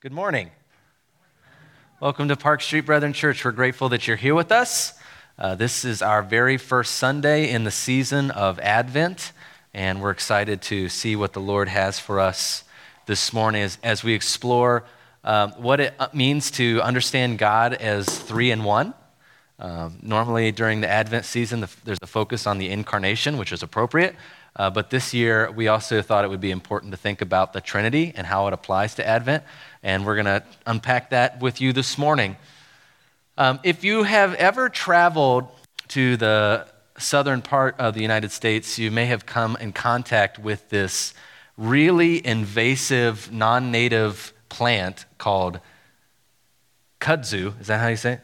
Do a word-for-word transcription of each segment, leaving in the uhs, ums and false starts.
Good morning. Welcome to Park Street Brethren Church. We're grateful that you're here with us. Uh, this is our very first Sunday in the season of Advent, and we're excited to see what the Lord has for us this morning as, as we explore um, what it means to understand God as three in one. Um, normally during the Advent season, the, there's a focus on the incarnation, which is appropriate. Uh, but this year, we also thought it would be important to think about the Trinity and how it applies to Advent. And we're going to unpack that with you this morning. Um, if you have ever traveled to the southern part of the United States, you may have come in contact with this really invasive, non-native plant called kudzu. Is that how you say it?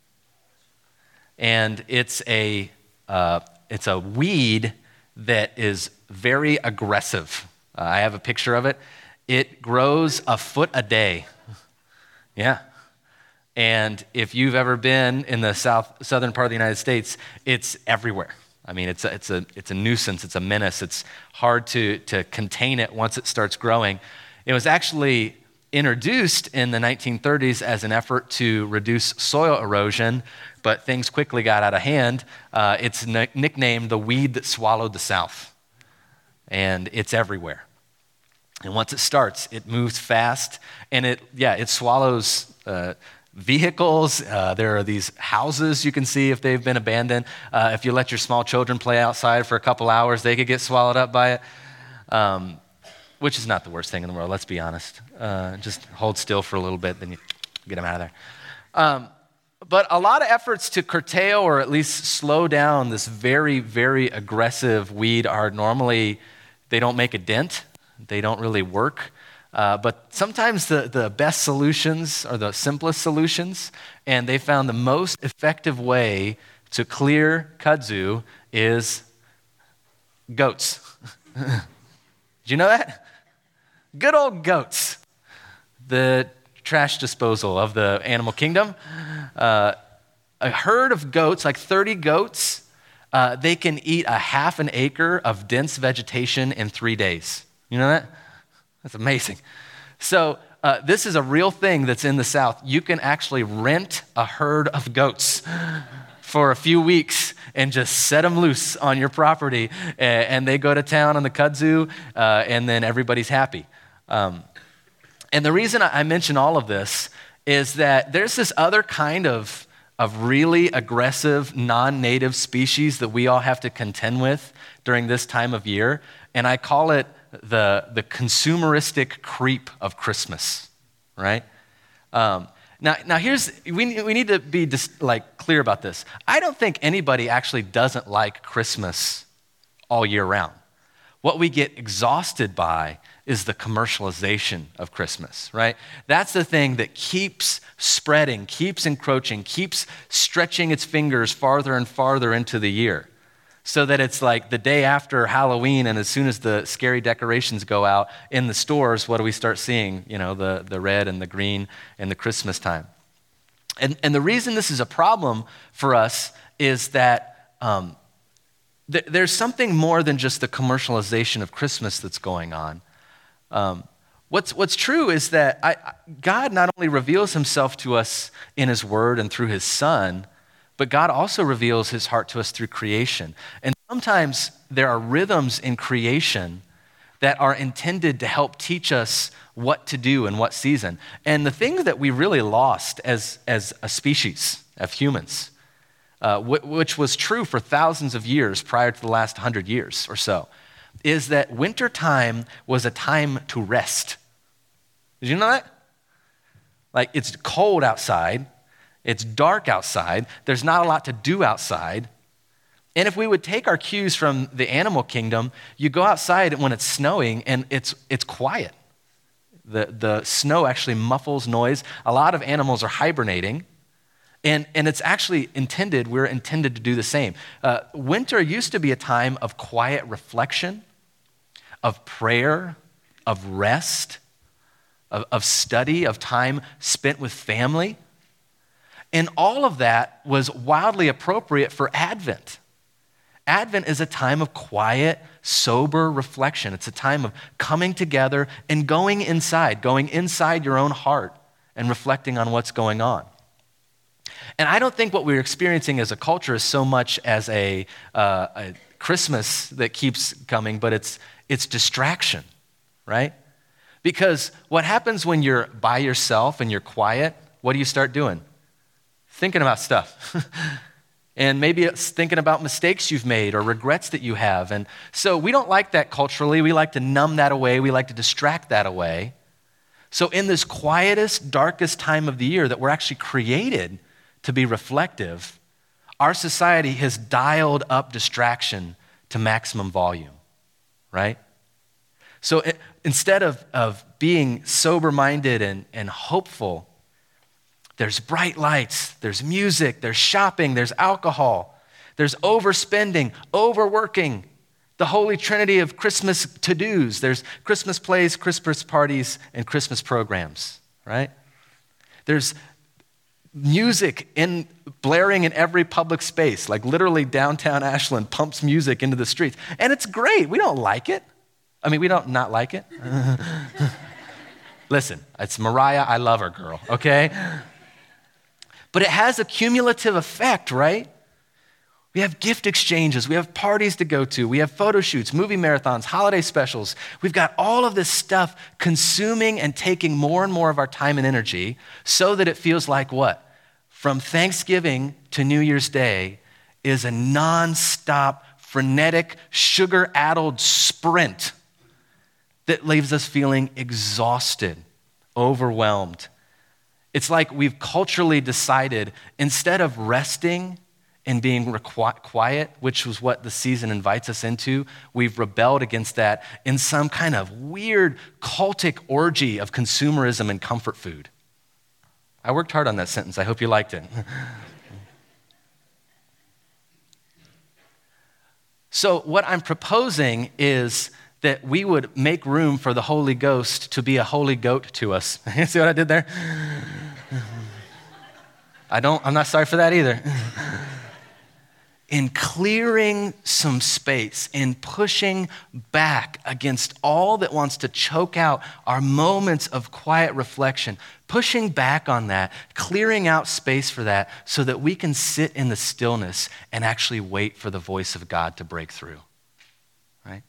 And it's a uh, it's a weed that is very aggressive. Uh, I have a picture of it. It grows a foot a day. Yeah. And if you've ever been in the south southern part of the United States, it's everywhere. I mean, it's a, it's a it's a nuisance. It's a menace. It's hard to to contain it once it starts growing. It was actually introduced in the nineteen thirties as an effort to reduce soil erosion, but things quickly got out of hand. Uh, it's n- nicknamed the weed that swallowed the South, and it's everywhere. And once it starts, it moves fast, and it yeah it swallows uh, vehicles. Uh, there are these houses you can see if they've been abandoned. Uh, if you let your small children play outside for a couple hours, they could get swallowed up by it. Um, Which is not the worst thing in the world, let's be honest. Uh, just hold still for a little bit, then you get them out of there. Um, but a lot of efforts to curtail or at least slow down this very, very aggressive weed are normally, they don't make a dent. They don't really work. Uh, but sometimes the, the best solutions are the simplest solutions, and they found the most effective way to clear kudzu is goats. Did you know that? Good old goats, the trash disposal of the animal kingdom. Uh, a herd of goats, like thirty goats, uh, they can eat a half an acre of dense vegetation in three days. You know that? That's amazing. So uh, this is a real thing that's in the South. You can actually rent a herd of goats for a few weeks and just set them loose on your property, and they go to town on the kudzu, uh, and then everybody's happy. Um, and the reason I mention all of this is that there's this other kind of, of really aggressive, non-native species that we all have to contend with during this time of year, and I call it the, the consumeristic creep of Christmas, right? Um, Now, now here's, we, we need to be just like clear about this. I don't think anybody actually doesn't like Christmas all year round. What we get exhausted by is the commercialization of Christmas, right? That's the thing that keeps spreading, keeps encroaching, keeps stretching its fingers farther and farther into the year, so that it's like the day after Halloween, and as soon as the scary decorations go out in the stores, what do we start seeing? You know, the, the red and the green in the Christmas time. And, and the reason this is a problem for us is that um, th- there's something more than just the commercialization of Christmas that's going on. Um, what's, what's true is that I, God not only reveals himself to us in his word and through his Son, but God also reveals his heart to us through creation. And sometimes there are rhythms in creation that are intended to help teach us what to do in what season. And the thing that we really lost as, as a species of humans, uh, w- which was true for thousands of years prior to the last hundred years or so, is that wintertime was a time to rest. Did you know that? Like, it's cold outside. It's dark outside. There's not a lot to do outside. And if we would take our cues from the animal kingdom, you go outside when it's snowing and it's it's quiet. The, the snow actually muffles noise. A lot of animals are hibernating. And, and it's actually intended, we're intended to do the same. Uh, winter used to be a time of quiet reflection, of prayer, of rest, of, of study, of time spent with family. And all of that was wildly appropriate for Advent. Advent is a time of quiet, sober reflection. It's a time of coming together and going inside, going inside your own heart and reflecting on what's going on. And I don't think what we're experiencing as a culture is so much as a, uh, a Christmas that keeps coming, but it's it's distraction, right? Because what happens when you're by yourself and you're quiet, what do you start doing? Thinking about stuff. And maybe it's thinking about mistakes you've made or regrets that you have. And so we don't like that culturally. We like to numb that away. We like to distract that away. So in this quietest, darkest time of the year that we're actually created to be reflective, our society has dialed up distraction to maximum volume, right? So it, instead of, of being sober-minded and, and hopeful, there's bright lights, there's music, there's shopping, there's alcohol, there's overspending, overworking, the holy trinity of Christmas to-dos. There's Christmas plays, Christmas parties, and Christmas programs, right? There's music in blaring in every public space, like literally downtown Ashland pumps music into the streets. And it's great. We don't like it. I mean, we don't not like it. Listen, it's Mariah. I love her, girl, okay? But it has a cumulative effect, right? We have gift exchanges. We have parties to go to. We have photo shoots, movie marathons, holiday specials. We've got all of this stuff consuming and taking more and more of our time and energy so that it feels like what? From Thanksgiving to New Year's Day is a nonstop, frenetic, sugar-addled sprint that leaves us feeling exhausted, overwhelmed. It's like we've culturally decided instead of resting and being requ- quiet, which was what the season invites us into, we've rebelled against that in some kind of weird cultic orgy of consumerism and comfort food. I worked hard on that sentence. I hope you liked it. So what I'm proposing is that we would make room for the Holy Ghost to be a holy goat to us. See what I did there? I don't, I'm not sorry for that either. In clearing some space, in pushing back against all that wants to choke out our moments of quiet reflection, pushing back on that, clearing out space for that so that we can sit in the stillness and actually wait for the voice of God to break through, right?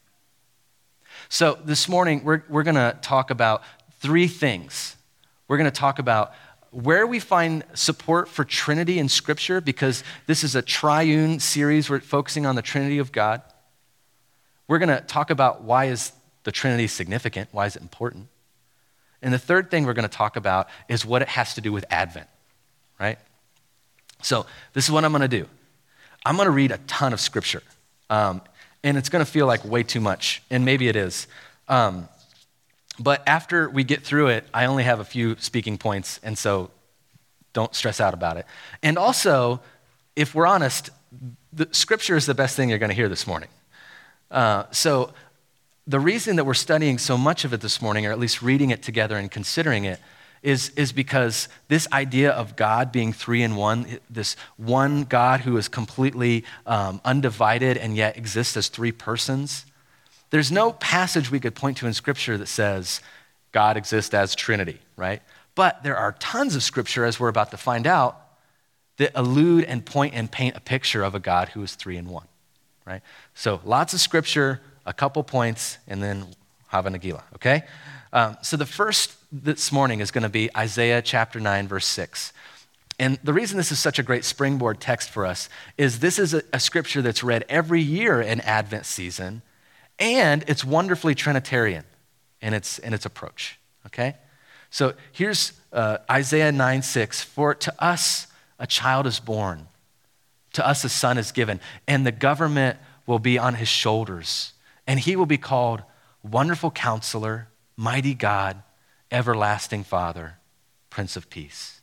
So this morning, we're, we're going to talk about three things. We're going to talk about where we find support for Trinity in Scripture, because this is a triune series. We're focusing on the Trinity of God. We're going to talk about why is the Trinity significant? Why is it important? And the third thing we're going to talk about is what it has to do with Advent, right? So this is what I'm going to do. I'm going to read a ton of Scripture, um, and it's going to feel like way too much, and maybe it is. Um, But after we get through it, I only have a few speaking points, and so don't stress out about it. And also, if we're honest, the Scripture is the best thing you're going to hear this morning. Uh, so the reason that we're studying so much of it this morning, or at least reading it together and considering it, is, is because this idea of God being three in one, this one God who is completely um, undivided and yet exists as three persons, there's no passage we could point to in Scripture that says God exists as Trinity, right? But there are tons of Scripture, as we're about to find out, that allude and point and paint a picture of a God who is three in one, right? So lots of Scripture, a couple points, and then Hava Nagila, okay? Um, so the first this morning is going to be Isaiah chapter nine, verse six. And the reason this is such a great springboard text for us is this is a, a Scripture that's read every year in Advent season, and it's wonderfully Trinitarian in its, in its approach, okay? So here's uh, Isaiah nine six. For to us a child is born, to us a son is given, and the government will be on his shoulders, and he will be called Wonderful Counselor, Mighty God, Everlasting Father, Prince of Peace.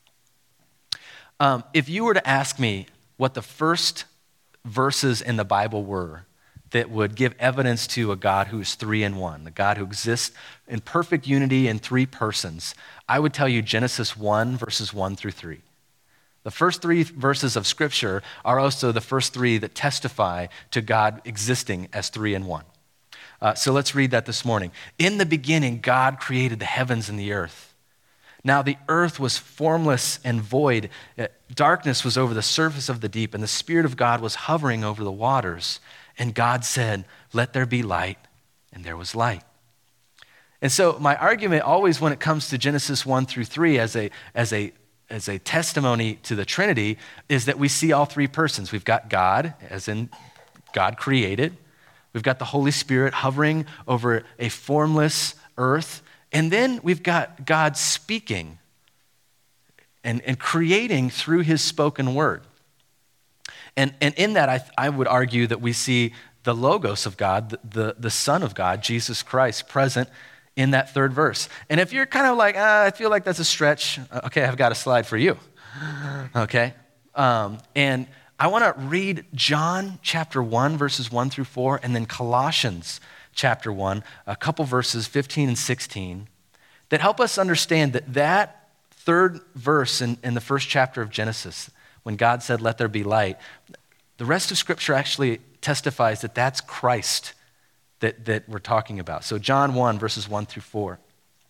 Um, if you were to ask me what the first verses in the Bible were that would give evidence to a God who is three in one, the God who exists in perfect unity in three persons, I would tell you Genesis one, verses one through three. The first three verses of Scripture are also the first three that testify to God existing as three in one. Uh, so let's read that this morning. In the beginning, God created the heavens and the earth. Now the earth was formless and void. Darkness was over the surface of the deep, and the Spirit of God was hovering over the waters. And God said, "Let there be light," and there was light. And so my argument always when it comes to Genesis one through three as a, as a, as a testimony to the Trinity is that we see all three persons. We've got God, as in God created. We've got the Holy Spirit hovering over a formless earth. And then we've got God speaking and, and creating through his spoken word. And, and in that, I, I would argue that we see the Logos of God, the, the, the Son of God, Jesus Christ, present in that third verse. And if you're kind of like, ah, I feel like that's a stretch, okay, I've got a slide for you, okay? Um, and I want to read John chapter one, verses one through four, and then Colossians chapter one, a couple verses, fifteen and sixteen, that help us understand that that third verse in, in the first chapter of Genesis, when God said, "Let there be light," the rest of Scripture actually testifies that that's Christ that, that we're talking about. So John one, verses one through four.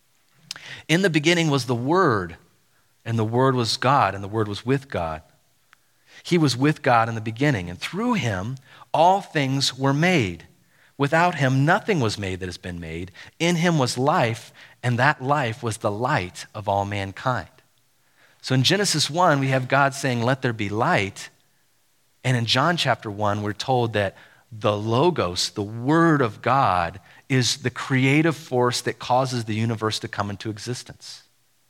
In the beginning was the Word, and the Word was God, and the Word was with God. He was with God in the beginning, and through him all things were made. Without him nothing was made that has been made. In him was life, and that life was the light of all mankind. So in Genesis one, we have God saying, "Let there be light." And in John chapter one, we're told that the Logos, the Word of God, is the creative force that causes the universe to come into existence.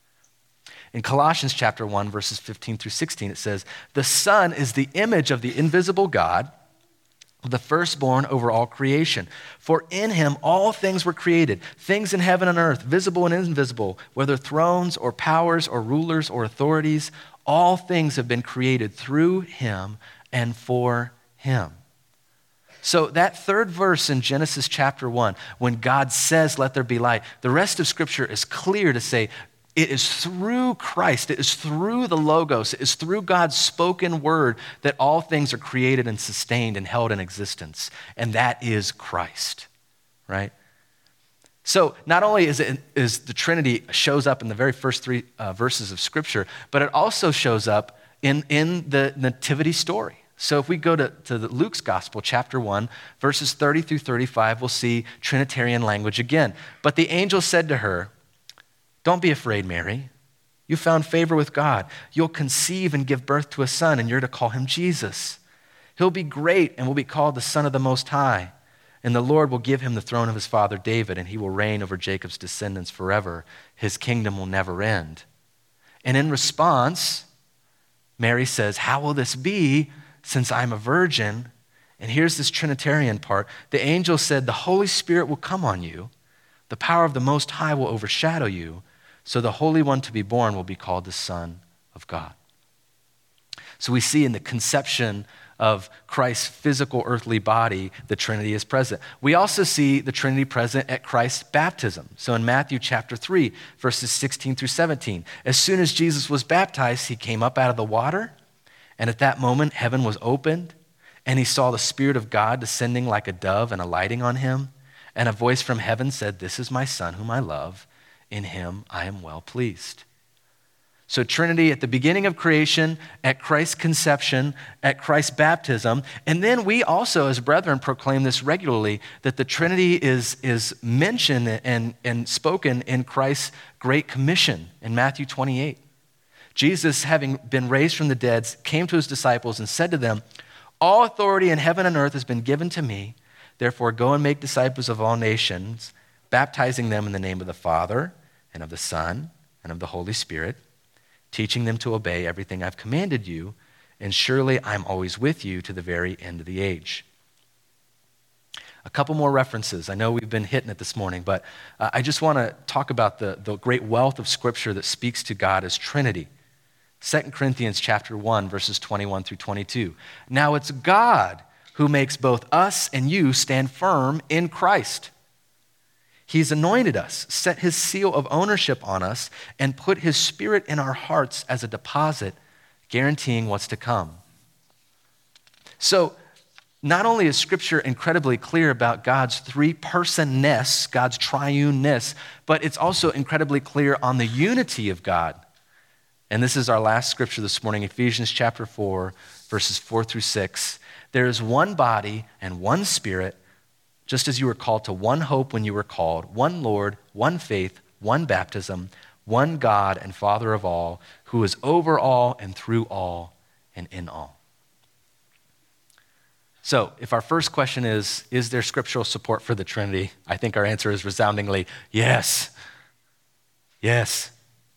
In Colossians chapter one, verses fifteen through sixteen, it says, "The Son is the image of the invisible God, the firstborn over all creation. For in him all things were created, things in heaven and earth, visible and invisible, whether thrones or powers or rulers or authorities, all things have been created through him and for him." So that third verse in Genesis chapter one, when God says, "Let there be light," the rest of Scripture is clear to say it is through Christ, it is through the Logos, it is through God's spoken word that all things are created and sustained and held in existence. And that is Christ, right? So not only is, it, is the Trinity shows up in the very first three uh, verses of Scripture, but it also shows up in, in the nativity story. So if we go to, to the Luke's Gospel, chapter one, verses thirty through thirty-five, we'll see Trinitarian language again. "But the angel said to her, 'Don't be afraid, Mary. You found favor with God. You'll conceive and give birth to a son, and you're to call him Jesus. He'll be great and will be called the Son of the Most High. And the Lord will give him the throne of his father David, and he will reign over Jacob's descendants forever. His kingdom will never end.' And in response, Mary says, 'How will this be since I'm a virgin?' And here's this Trinitarian part. The angel said, 'The Holy Spirit will come on you. The power of the Most High will overshadow you. So the Holy One to be born will be called the Son of God.'" So we see in the conception of Christ's physical earthly body, the Trinity is present. We also see the Trinity present at Christ's baptism. So in Matthew chapter three, verses sixteen through seventeen, as soon as Jesus was baptized, he came up out of the water, and at that moment heaven was opened, and he saw the Spirit of God descending like a dove and alighting on him. And a voice from heaven said, "This is my Son whom I love. In him I am well pleased." So Trinity at the beginning of creation, at Christ's conception, at Christ's baptism. And then we also as brethren proclaim this regularly, that the Trinity is, is mentioned and, and spoken in Christ's Great Commission in Matthew twenty-eight. Jesus, having been raised from the dead, came to his disciples and said to them, "All authority in heaven and earth has been given to me. Therefore, go and make disciples of all nations, baptizing them in the name of the Father and of the Son and of the Holy Spirit, teaching them to obey everything I've commanded you, and surely I'm always with you to the very end of the age." A couple more references. I know we've been hitting it this morning, but uh, I just want to talk about the, the great wealth of Scripture that speaks to God as Trinity. Second Corinthians chapter one, verses twenty-one through twenty-two. "Now it's God who makes both us and you stand firm in Christ. He's anointed us, set his seal of ownership on us, and put his Spirit in our hearts as a deposit, guaranteeing what's to come. So, not only is Scripture incredibly clear about God's three-personness, God's triune-ness, but it's also incredibly clear on the unity of God. And this is our last scripture this morning, Ephesians chapter four, verses four through six. There is one body and one Spirit, just as you were called to one hope when you were called, one Lord, one faith, one baptism, one God and Father of all, who is over all and through all and in all. So, if our first question is, is there scriptural support for the Trinity? I think our answer is resoundingly, yes. Yes.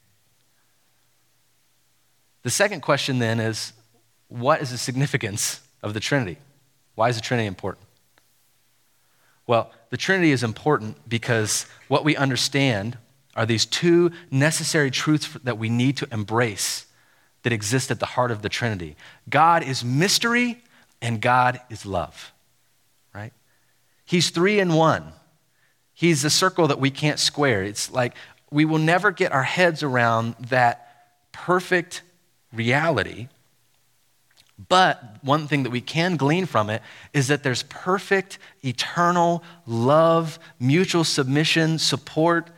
The second question then is, what is the significance of the Trinity? Why is the Trinity important? Well, the Trinity is important because what we understand are these two necessary truths that we need to embrace that exist at the heart of the Trinity. God is mystery and God is love, right? He's three in one. He's a circle that we can't square. It's like we will never get our heads around that perfect reality. But one thing that we can glean from it is that there's perfect, eternal love, mutual submission, support.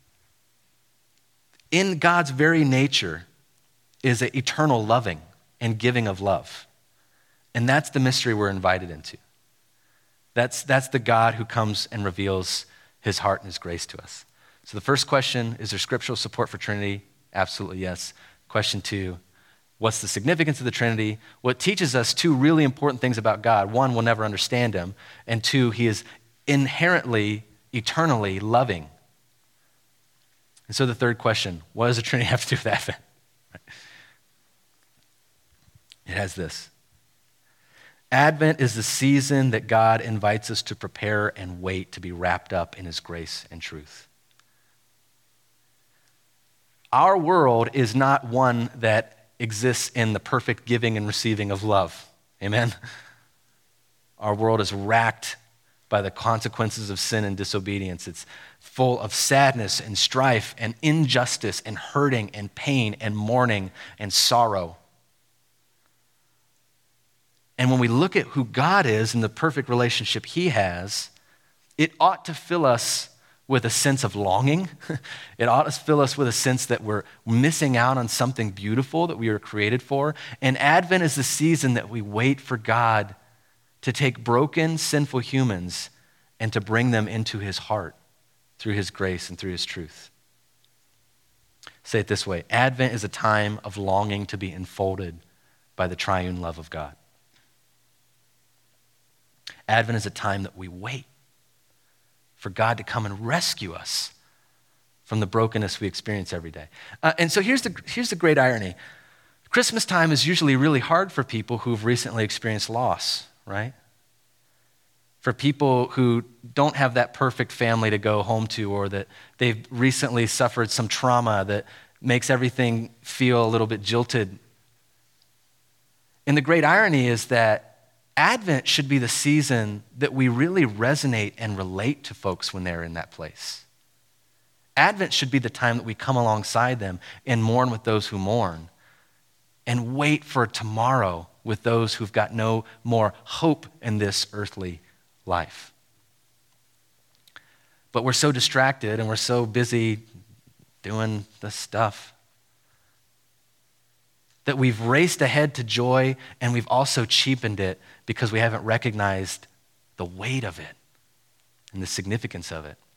In God's very nature is an eternal loving and giving of love. And that's the mystery we're invited into. That's, that's the God who comes and reveals his heart and his grace to us. So the first question, is there scriptural support for Trinity? Absolutely yes. Question two, what's the significance of the Trinity? Well, it teaches us two really important things about God. One, we'll never understand him. And two, he is inherently, eternally loving. And so the third question, what does the Trinity have to do with Advent? It has this. Advent is the season that God invites us to prepare and wait to be wrapped up in his grace and truth. Our world is not one that exists in the perfect giving and receiving of love. Amen? Our world is racked by the consequences of sin and disobedience. It's full of sadness and strife and injustice and hurting and pain and mourning and sorrow. And when we look at who God is and the perfect relationship he has, it ought to fill us with a sense of longing. It ought to fill us with a sense that we're missing out on something beautiful that we were created for. And Advent is the season that we wait for God to take broken, sinful humans and to bring them into his heart through his grace and through his truth. Say it this way, Advent is a time of longing to be enfolded by the triune love of God. Advent is a time that we wait for God to come and rescue us from the brokenness we experience every day. Uh, and so here's the, here's the great irony. Christmas time is usually really hard for people who've recently experienced loss, right? For people who don't have that perfect family to go home to, or that they've recently suffered some trauma that makes everything feel a little bit jilted. And the great irony is that Advent should be the season that we really resonate and relate to folks when they're in that place. Advent should be the time that we come alongside them and mourn with those who mourn and wait for tomorrow with those who've got no more hope in this earthly life. But we're so distracted and we're so busy doing the stuff that we've raced ahead to joy and we've also cheapened it because we haven't recognized the weight of it and the significance of it.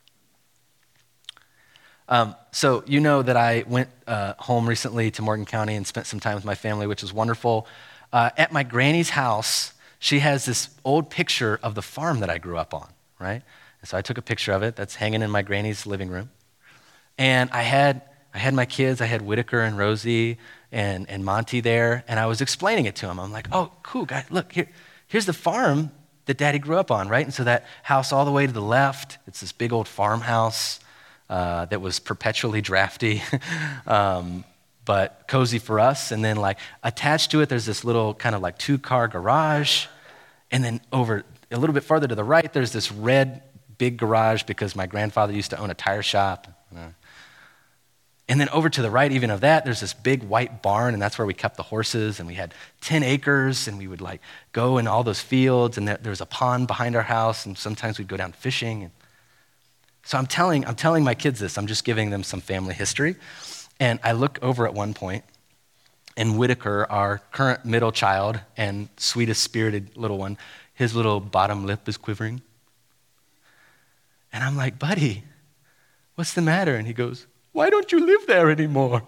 Um, so you know that I went uh, home recently to Morgan County and spent some time with my family, which was wonderful. Uh, at my granny's house, she has this old picture of the farm that I grew up on, right? And so I took a picture of it that's hanging in my granny's living room. And I had I had my kids, I had Whitaker and Rosie and, and Monty there, and I was explaining it to them. I'm like, oh, cool, guys, look, here, here's the farm that Daddy grew up on, right? And so that house all the way to the left, it's this big old farmhouse uh, that was perpetually drafty, um, but cozy for us. And then like attached to it, there's this little kind of like two-car garage. And then over a little bit farther to the right, there's this red big garage because my grandfather used to own a tire shop. And then over to the right even of that, there's this big white barn, and that's where we kept the horses, and we had ten acres, and we would like go in all those fields, and there, there was a pond behind our house, and sometimes we'd go down fishing. And so I'm telling, I'm telling my kids this. I'm just giving them some family history. And I look over at one point, and Whitaker, our current middle child and sweetest spirited little one, his little bottom lip is quivering. And I'm like, buddy, what's the matter? And he goes, why don't you live there anymore?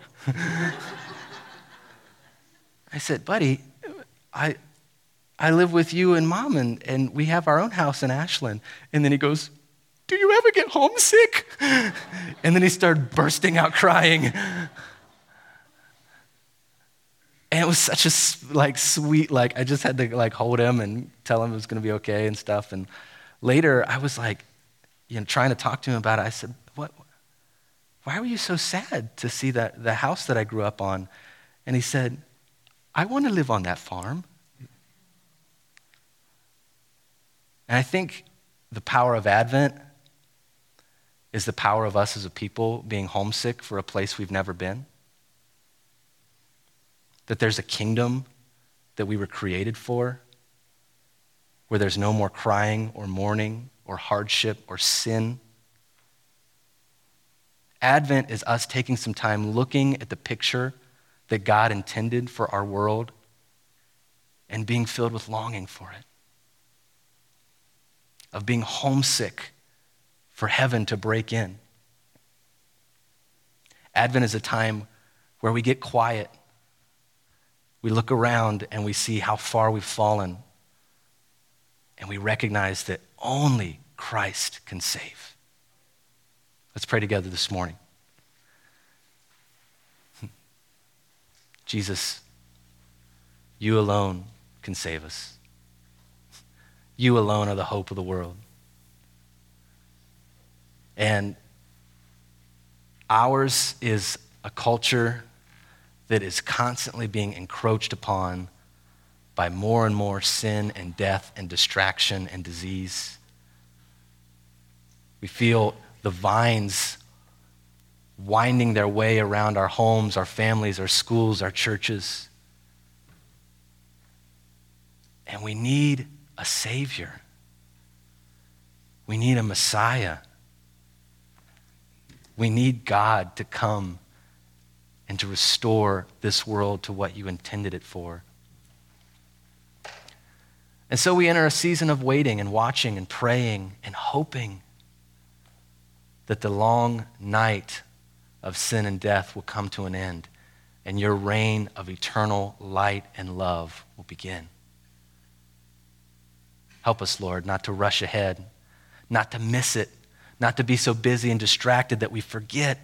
I said, buddy, I I live with you and mom, and, and we have our own house in Ashland. And then he goes, do you ever get homesick? And then he started bursting out crying. And it was such a like sweet, like I just had to like hold him and tell him it was going to be okay and stuff. And later I was like, you know, trying to talk to him about it. I said, what? Why were you so sad to see that the house that I grew up on? And he said, I want to live on that farm. And I think the power of Advent is the power of us as a people being homesick for a place we've never been. That there's a kingdom that we were created for, where there's no more crying or mourning or hardship or sin. Advent is us taking some time looking at the picture that God intended for our world and being filled with longing for it, of being homesick for heaven to break in. Advent is a time where we get quiet. We look around and we see how far we've fallen, and we recognize that only Christ can save. Let's pray together this morning. Jesus, you alone can save us. You alone are the hope of the world. And ours is a culture that is constantly being encroached upon by more and more sin and death and distraction and disease. We feel the vines winding their way around our homes, our families, our schools, our churches. And we need a Savior. We need a Messiah. We need God to come and to restore this world to what you intended it for. And so we enter a season of waiting and watching and praying and hoping that the long night of sin and death will come to an end and your reign of eternal light and love will begin. Help us, Lord, not to rush ahead, not to miss it, not to be so busy and distracted that we forget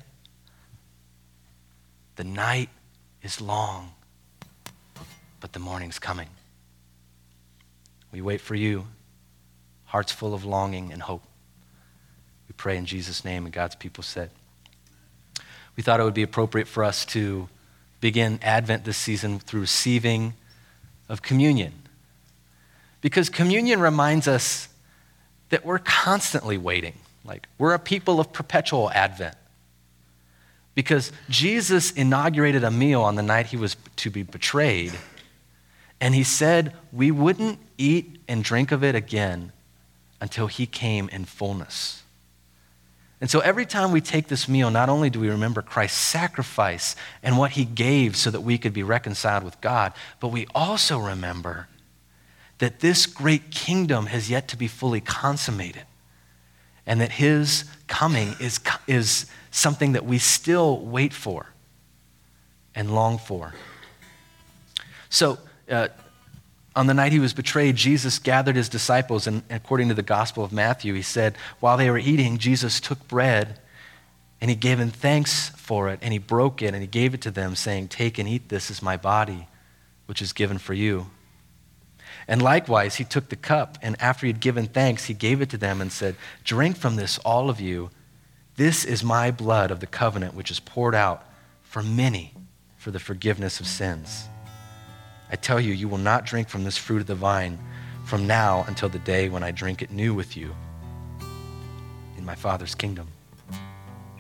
the night is long, but the morning's coming. We wait for you, hearts full of longing and hope. We pray in Jesus' name, and God's people said. We thought it would be appropriate for us to begin Advent this season through receiving of communion. Because communion reminds us that we're constantly waiting. Like, we're a people of perpetual Advent. Because Jesus inaugurated a meal on the night he was to be betrayed, and he said we wouldn't eat and drink of it again until he came in fullness. And so every time we take this meal, not only do we remember Christ's sacrifice and what he gave so that we could be reconciled with God, but we also remember that this great kingdom has yet to be fully consummated, and that his coming is, is something that we still wait for and long for. So uh, on the night he was betrayed, Jesus gathered his disciples, and according to the Gospel of Matthew, he said, while they were eating, Jesus took bread, and he gave them thanks for it, and he broke it, and he gave it to them, saying, take and eat, this is my body, which is given for you. And likewise, he took the cup, and after he had given thanks, he gave it to them and said, drink from this, all of you. This is my blood of the covenant, which is poured out for many for the forgiveness of sins. I tell you, you will not drink from this fruit of the vine from now until the day when I drink it new with you in my Father's kingdom.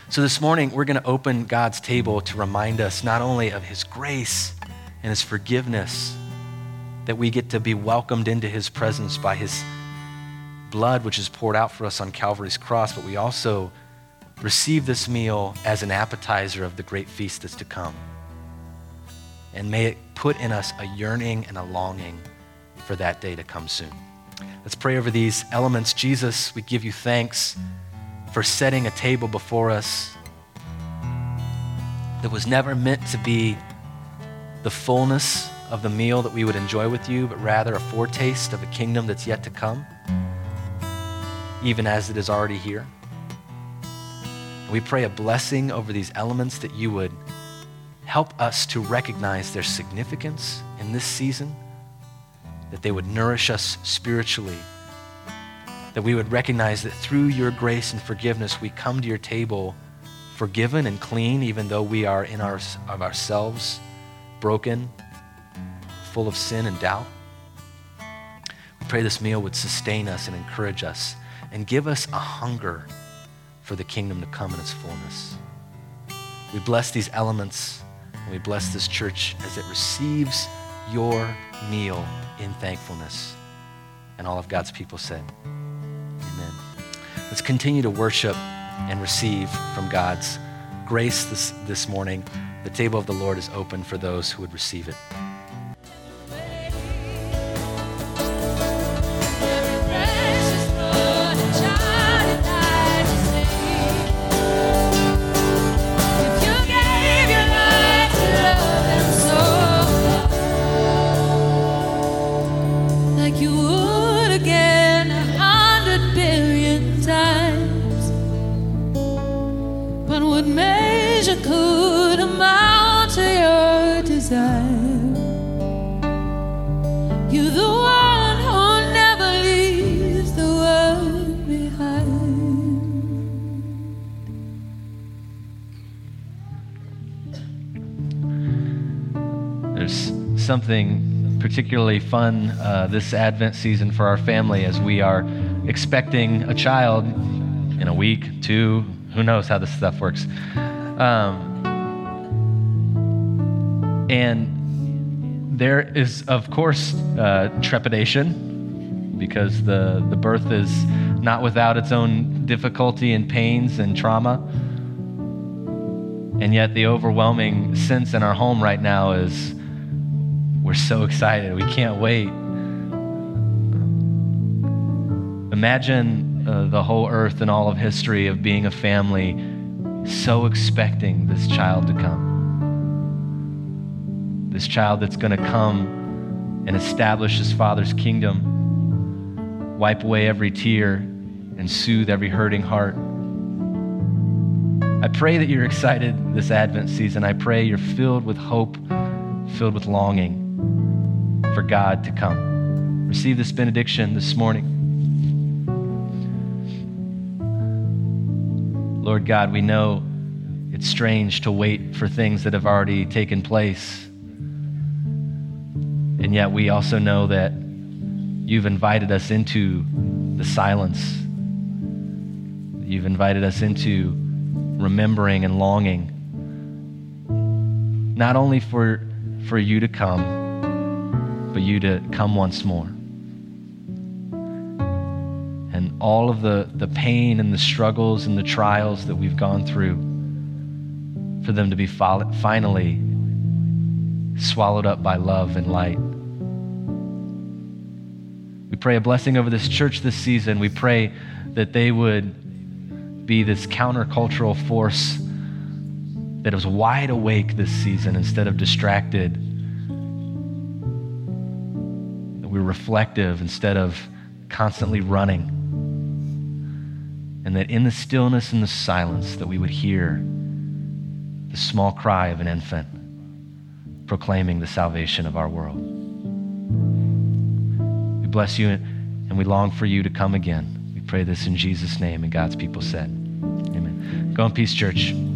So this morning, we're going to open God's table to remind us not only of his grace and his forgiveness, that we get to be welcomed into his presence by his blood, which is poured out for us on Calvary's cross, but we also receive this meal as an appetizer of the great feast that's to come. And may it put in us a yearning and a longing for that day to come soon. Let's pray over these elements. Jesus, we give you thanks for setting a table before us that was never meant to be the fullness of the meal that we would enjoy with you, but rather a foretaste of a kingdom that's yet to come, even as it is already here. And we pray a blessing over these elements, that you would help us to recognize their significance in this season, that they would nourish us spiritually, that we would recognize that through your grace and forgiveness, we come to your table forgiven and clean, even though we are in our, of ourselves broken, full of sin and doubt. We pray this meal would sustain us and encourage us and give us a hunger for the kingdom to come in its fullness. We bless these elements, and we bless this church as it receives your meal in thankfulness. And all of God's people said, amen. Let's continue to worship and receive from God's grace this, this morning. The table of the Lord is open for those who would receive it. Could amount to your desire. You're the one who never leaves the world behind. There's something particularly fun uh, this Advent season for our family as we are expecting a child in a week, two, who knows how this stuff works. Um, and there is, of course, uh, trepidation, because the, the birth is not without its own difficulty and pains and trauma. And yet the overwhelming sense in our home right now is we're so excited. We can't wait. Imagine uh, the whole earth and all of history of being a family so expecting this child to come. This child that's going to come and establish his Father's kingdom, wipe away every tear, and soothe every hurting heart. I pray that you're excited this Advent season. I pray you're filled with hope, filled with longing for God to come. Receive this benediction this morning. Lord God, we know it's strange to wait for things that have already taken place. And yet we also know that you've invited us into the silence. You've invited us into remembering and longing, not only for, for you to come, but you to come once more. And all of the, the pain and the struggles and the trials that we've gone through, for them to be fo- finally swallowed up by love and light. We pray a blessing over this church this season. We pray that they would be this countercultural force that is wide awake this season instead of distracted. That we're reflective instead of constantly running. And that in the stillness and the silence that we would hear the small cry of an infant proclaiming the salvation of our world. We bless you and we long for you to come again. We pray this in Jesus' name, and God's people said, amen. Go in peace, church.